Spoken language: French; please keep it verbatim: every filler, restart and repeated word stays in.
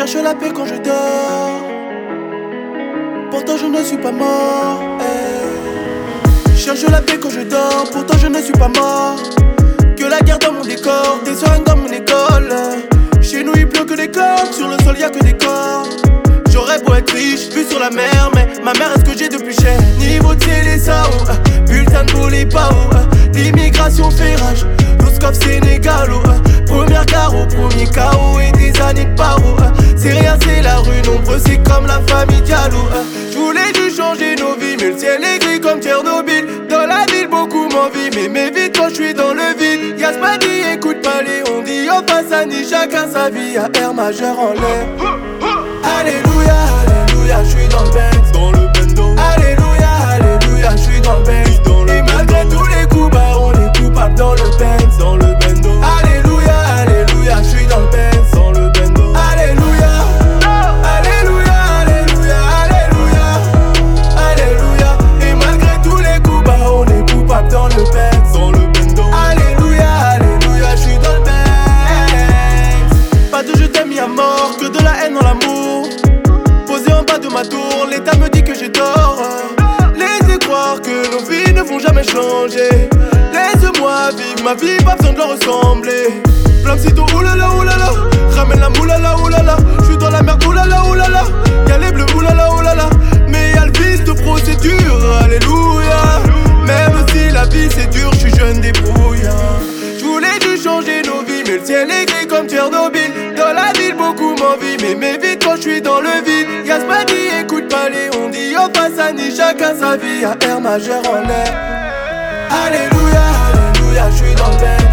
cherche la paix quand je dors, pourtant je ne suis pas mort. Hey. Cherche la paix quand je dors, pourtant je ne suis pas mort. Que la guerre dans mon décor, des seringues dans mon école. Chez nous il pleut que des cordes, sur le sol y'a que des corps. J'aurais beau être riche, vu sur la mer, mais ma mère est ce que j'ai de plus cher. Niveau de Célessao, uh, bulletin de Bolipao, uh, l'immigration fait rage, l'Oscof Sénégalo, uh, première carreau, premier K O et des années de paro, uh, c'est rien c'est la rue, nombreux c'est comme la famille Diallo, uh, j'voulais juste changer nos vies, mais le ciel est gris comme Tchernobyl. Dans la ville beaucoup m'envie, mais m'évite quand je suis dans le vide. Y'a ce madi, écoute pas les on dit, on passe à ni chacun sa vie, à R majeur en l'air. Alléluia, alléluia, j'suis dans le Benz, dans le bendo. Alléluia, alléluia, j'suis dans le Benz, dans le bendo. Et malgré tous les coups bas, on est coupable dans le Benz, dans le bendo. Alléluia, alléluia, j'suis dans le Benz, dans le bendo. Alléluia, alléluia, alléluia, alléluia, alléluia. Et malgré tous les coups bas, on est coupable dans le Benz, dans le bendo. Alléluia, alléluia, j'suis dans le Benz. Pas de je t'aime mis à mort, que de la haine dans l'amour. Posé en bas de ma tour, l'état me dit que j'ai tort. Laissez croire que nos vies ne vont jamais changer. Laisse-moi vivre ma vie, pas besoin de leur ressembler. Flamme sitôt, oulala, oulala. Ramène la moulala, oulala. J'suis dans la merde, oulala, oulala. Y'a les bleus, oulala, oulala. Mais y'a le vice de procédure, alléluia. Même si la vie c'est dur, j'suis jeune débrouillard. J'voulais juste changer nos vies, mais le ciel est gris comme Tchernobyl. Dans la ville beaucoup m'envie, mais m'évite quand j'suis dans le vide. Y'a ce madi, écoute pas les on dit, on passe à ni chacun sa vie, à R majeur en l'air. Alléluia, alléluia, j'suis dans le Benz.